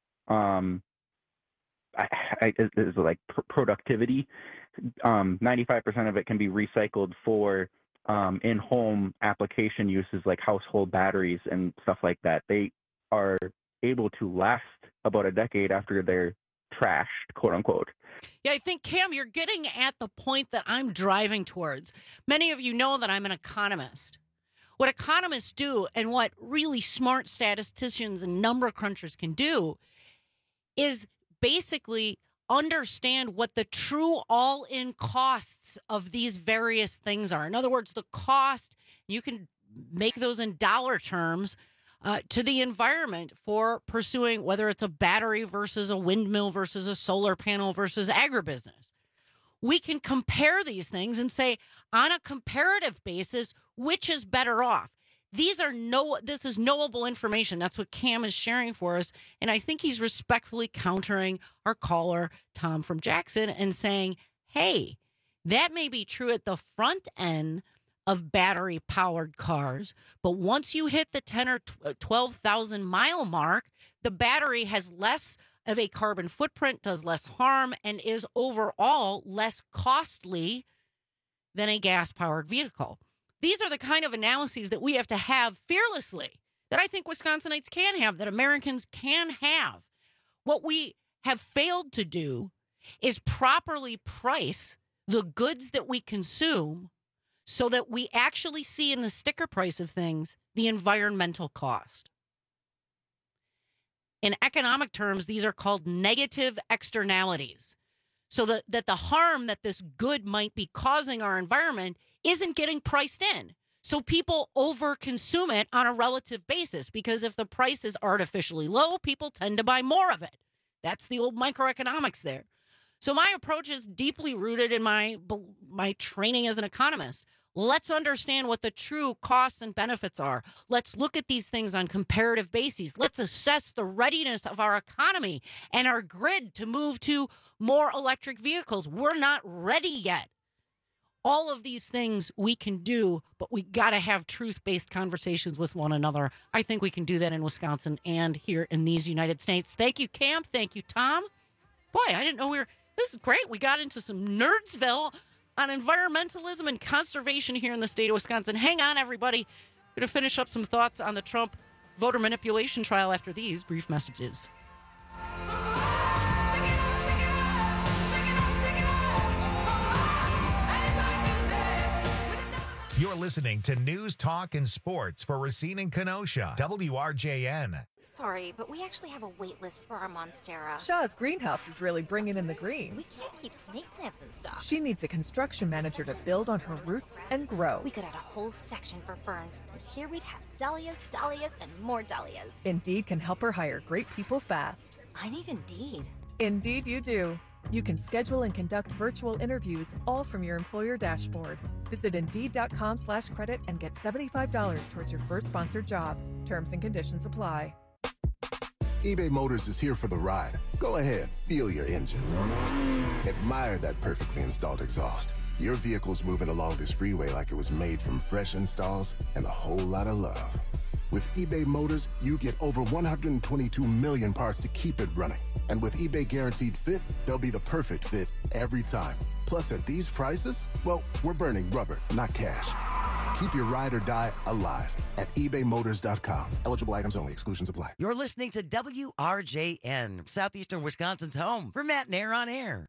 Is like productivity. 95% of it can be recycled for in-home application uses like household batteries and stuff like that. They are able to last about a decade after they're trashed, quote unquote. Yeah, I think, Cam, you're getting at the point that I'm driving towards. Many of you know that I'm an economist. What economists do and what really smart statisticians and number crunchers can do is basically understand what the true all-in costs of these various things are. In other words, the cost, you can make those in dollar terms, to the environment for pursuing, whether it's a battery versus a windmill versus a solar panel versus agribusiness. We can compare these things and say, on a comparative basis, which is better off? This is knowable information. That's what Cam is sharing for us. And I think he's respectfully countering our caller, Tom from Jackson, and saying, hey, that may be true at the front end of battery-powered cars, but once you hit the 10 or 12,000 mile mark, the battery has less of a carbon footprint, does less harm, and is overall less costly than a gas-powered vehicle. These are the kind of analyses that we have to have fearlessly, that I think Wisconsinites can have, that Americans can have. What we have failed to do is properly price the goods that we consume so that we actually see in the sticker price of things the environmental cost. In economic terms, these are called negative externalities. So that the harm that this good might be causing our environment isn't getting priced in. So people overconsume it on a relative basis, because if the price is artificially low, people tend to buy more of it. That's the old microeconomics there. So my approach is deeply rooted in my training as an economist. Let's understand what the true costs and benefits are. Let's look at these things on comparative bases. Let's assess the readiness of our economy and our grid to move to more electric vehicles. We're not ready yet. All of these things we can do, but we got to have truth-based conversations with one another. I think we can do that in Wisconsin and here in these United States. Thank you, Cam. Thank you, Tom. Boy, I didn't know this is great. We got into some Nerdsville on environmentalism and conservation here in the state of Wisconsin. Hang on, everybody. We're going to finish up some thoughts on the Trump voter manipulation trial after these brief messages. Shake it out, You're listening to News, Talk, and Sports for Racine and Kenosha. WRJN. Sorry, but we actually have a wait list for our Monstera. Shaw's greenhouse is really bringing in the green. We can't keep snake plants in stock. She needs a construction manager to build on her roots and grow. We could add a whole section for ferns, and here we'd have dahlias, dahlias, and more dahlias. Indeed can help her hire great people fast. I need Indeed. Indeed you do. You can schedule and conduct virtual interviews all from your employer dashboard. Visit Indeed.com/credit and get $75 towards your first sponsored job. Terms and conditions apply. eBay Motors is here for the ride. Go ahead, feel your engine. Admire that perfectly installed exhaust. Your vehicle's moving along this freeway like it was made from fresh installs and a whole lot of love. With eBay Motors, you get over 122 million parts to keep it running. And with eBay Guaranteed Fit, they'll be the perfect fit every time. Plus, at these prices, well, we're burning rubber, not cash. Keep your ride or die alive at ebaymotors.com. Eligible items only. Exclusions apply. You're listening to WRJN, Southeastern Wisconsin's home for Matt Nair on Air.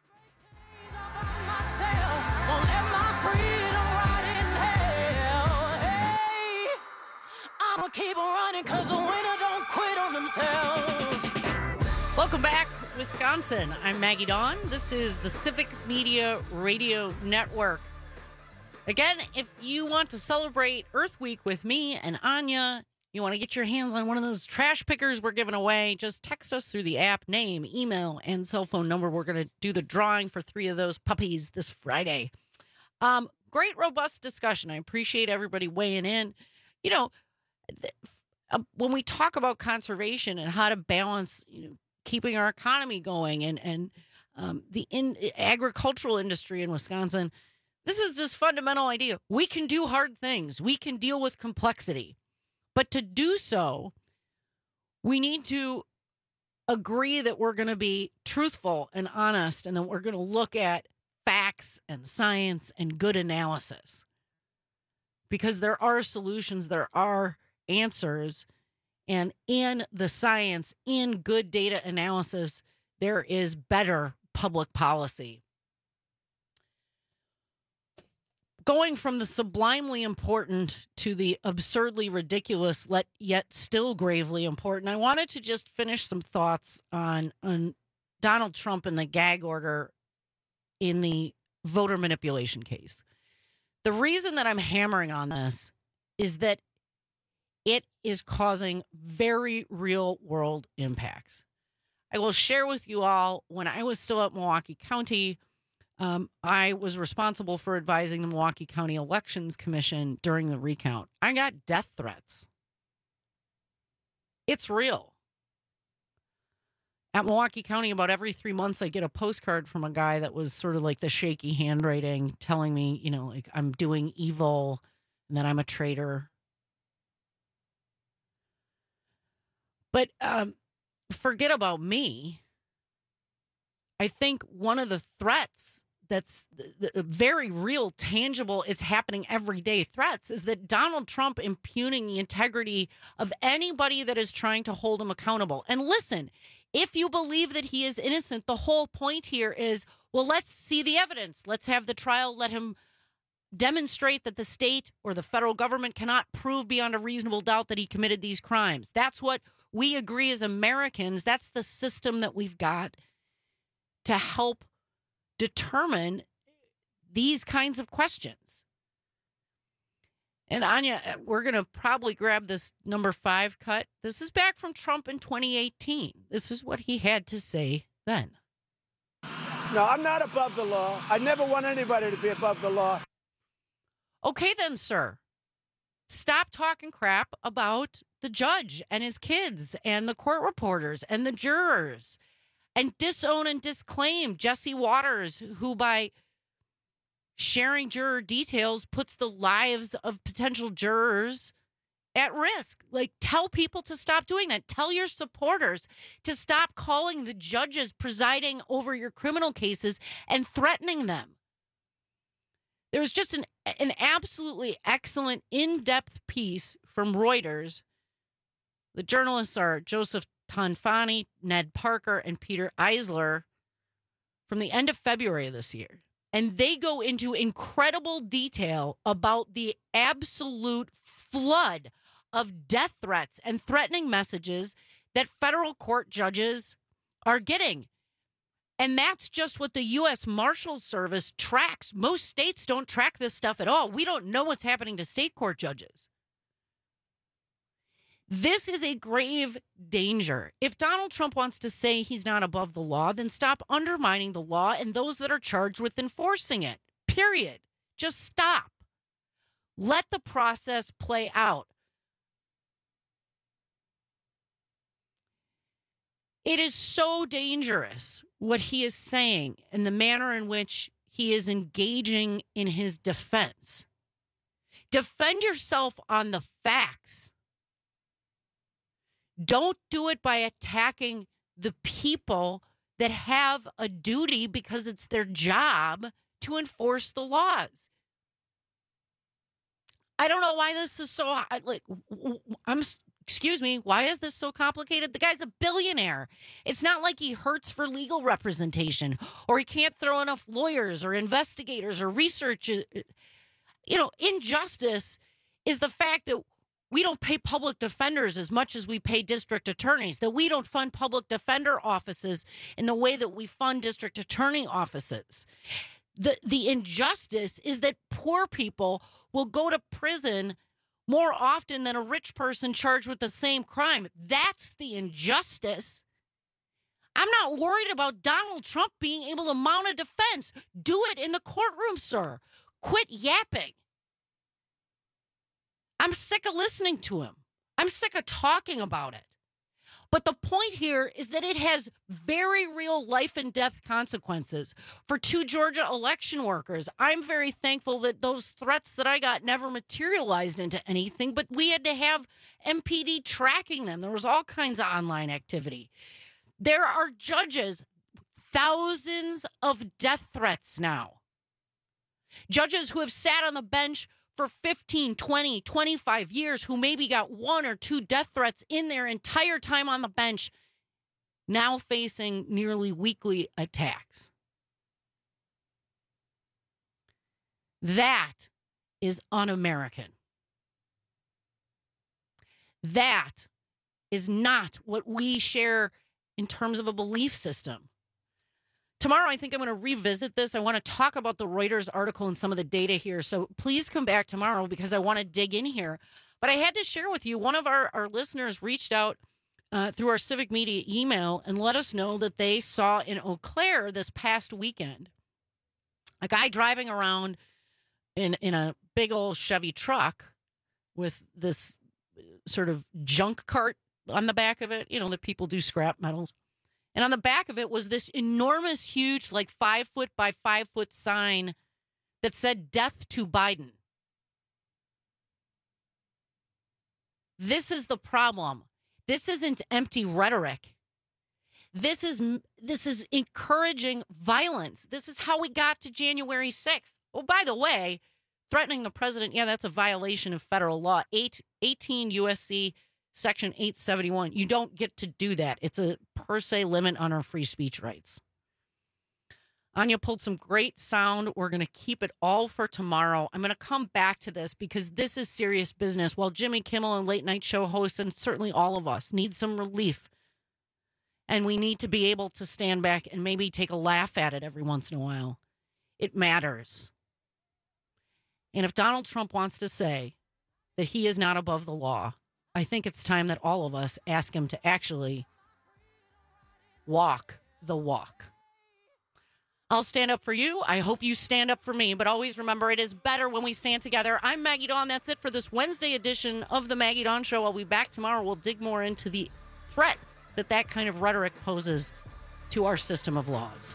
I'ma keep on running because the winner don't quit on themselves. Welcome back, Wisconsin. I'm Maggie Dawn. This is the Civic Media Radio Network. Again, if you want to celebrate Earth Week with me and Anya, you want to get your hands on one of those trash pickers we're giving away, just text us through the app, name, email, and cell phone number. We're going to do the drawing for 3 of those puppies this Friday. Great, robust discussion. I appreciate everybody weighing in. You know, when we talk about conservation and how to balance, keeping our economy going and the agricultural industry in Wisconsin, this is just fundamental idea. We can do hard things. We can deal with complexity. But to do so, we need to agree that we're going to be truthful and honest, and that we're going to look at facts and science and good analysis. Because there are solutions, there are answers, and in the science, in good data analysis, there is better public policy. Going from the sublimely important to the absurdly ridiculous, yet still gravely important, I wanted to just finish some thoughts on Donald Trump and the gag order in the voter manipulation case. The reason that I'm hammering on this is that it is causing very real world impacts. I will share with you all, when I was still at Milwaukee County, I was responsible for advising the Milwaukee County Elections Commission during the recount. I got death threats. It's real. At Milwaukee County, about every 3 months, I get a postcard from a guy that was sort of like the shaky handwriting telling me, like I'm doing evil and that I'm a traitor. But forget about me. I think one of the threats that's the very real, tangible, it's happening every day threats is that Donald Trump impugning the integrity of anybody that is trying to hold him accountable. And listen, if you believe that he is innocent, the whole point here is, well, let's see the evidence. Let's have the trial. Let him demonstrate that the state or the federal government cannot prove beyond a reasonable doubt that he committed these crimes. That's what we agree as Americans. That's the system that we've got to help determine these kinds of questions. And Anya, we're going to probably grab this number 5 cut. This is back from Trump in 2018. This is what he had to say then. No, I'm not above the law. I never want anybody to be above the law. Okay then, sir. Stop talking crap about the judge and his kids and the court reporters and the jurors. And disown and disclaim Jesse Waters, who by sharing juror details puts the lives of potential jurors at risk. Like, tell people to stop doing that. Tell your supporters to stop calling the judges presiding over your criminal cases and threatening them. There was just an absolutely excellent in-depth piece from Reuters. The journalists are Joseph Tonfani, Ned Parker, and Peter Eisler from the end of February of this year. And they go into incredible detail about the absolute flood of death threats and threatening messages that federal court judges are getting. And that's just what the U.S. Marshals Service tracks. Most states don't track this stuff at all. We don't know what's happening to state court judges. This is a grave danger. If Donald Trump wants to say he's not above the law, then stop undermining the law and those that are charged with enforcing it. Period. Just stop. Let the process play out. It is so dangerous what he is saying and the manner in which he is engaging in his defense. Defend yourself on the facts. Don't do it by attacking the people that have a duty because it's their job to enforce the laws. I don't know why this is so excuse me, why is this so complicated? The guy's a billionaire. It's not like he hurts for legal representation or he can't throw enough lawyers or investigators or research. Injustice is the fact that we don't pay public defenders as much as we pay district attorneys, that we don't fund public defender offices in the way that we fund district attorney offices. The injustice is that poor people will go to prison more often than a rich person charged with the same crime. That's the injustice. I'm not worried about Donald Trump being able to mount a defense. Do it in the courtroom, sir. Quit yapping. I'm sick of listening to him. I'm sick of talking about it. But the point here is that it has very real life and death consequences for 2 Georgia election workers. I'm very thankful that those threats that I got never materialized into anything, but we had to have MPD tracking them. There was all kinds of online activity. There are judges, thousands of death threats now. Judges who have sat on the bench for 15, 20, 25 years who maybe got 1 or 2 death threats in their entire time on the bench, now facing nearly weekly attacks. That is un-American. That is not what we share in terms of a belief system. Tomorrow, I think I'm going to revisit this. I want to talk about the Reuters article and some of the data here. So please come back tomorrow because I want to dig in here. But I had to share with you, one of our listeners reached out through our Civic Media email and let us know that they saw in Eau Claire this past weekend a guy driving around in a big old Chevy truck with this sort of junk cart on the back of it, that people do scrap metals. And on the back of it was this enormous, huge, like 5-foot by 5-foot sign that said "Death to Biden." This is the problem. This isn't empty rhetoric. This is encouraging violence. This is how we got to January 6th. Oh, by the way, threatening the president, that's a violation of federal law. 18 U.S.C. Section 871. You don't get to do that. It's a per se limit on our free speech rights. Anya pulled some great sound. We're going to keep it all for tomorrow. I'm going to come back to this because this is serious business. While Jimmy Kimmel and late night show hosts, and certainly all of us, need some relief. And we need to be able to stand back and maybe take a laugh at it every once in a while. It matters. And if Donald Trump wants to say that he is not above the law, I think it's time that all of us ask him to actually walk the walk. I'll stand up for you. I hope you stand up for me. But always remember, it is better when we stand together. I'm Maggie Dawn. That's it for this Wednesday edition of the Maggie Dawn Show. I'll be back tomorrow. We'll dig more into the threat that kind of rhetoric poses to our system of laws.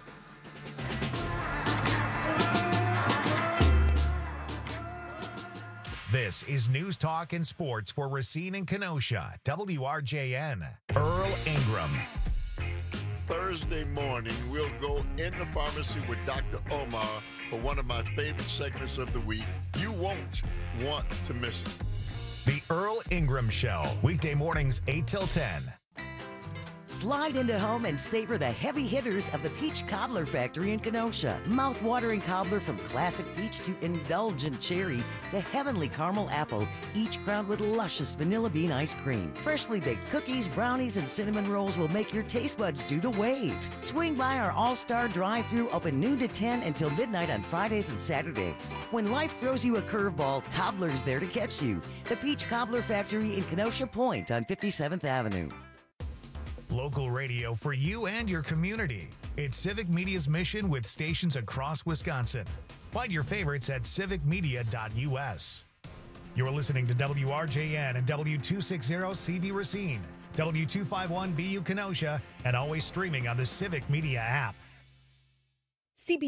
This is News Talk and Sports for Racine and Kenosha. WRJN. Earl Ingram. Thursday morning, we'll go in the pharmacy with Dr. Omar for one of my favorite segments of the week. You won't want to miss it. The Earl Ingram Show. Weekday mornings, 8 till 10. Slide into home and savor the heavy hitters of the Peach Cobbler Factory in Kenosha. Mouth-watering cobbler from classic peach to indulgent cherry to heavenly caramel apple, each crowned with luscious vanilla bean ice cream. Freshly baked cookies, brownies, and cinnamon rolls will make your taste buds do the wave. Swing by our all-star drive-thru open noon to 10 until midnight on Fridays and Saturdays. When life throws you a curveball, Cobbler's there to catch you. The Peach Cobbler Factory in Kenosha Point on 57th Avenue. Local radio for you and your community. It's Civic Media's mission with stations across Wisconsin. Find your favorites at civicmedia.us. You're listening to WRJN and W260CV Racine, W251BU Kenosha, and always streaming on the Civic Media app. CB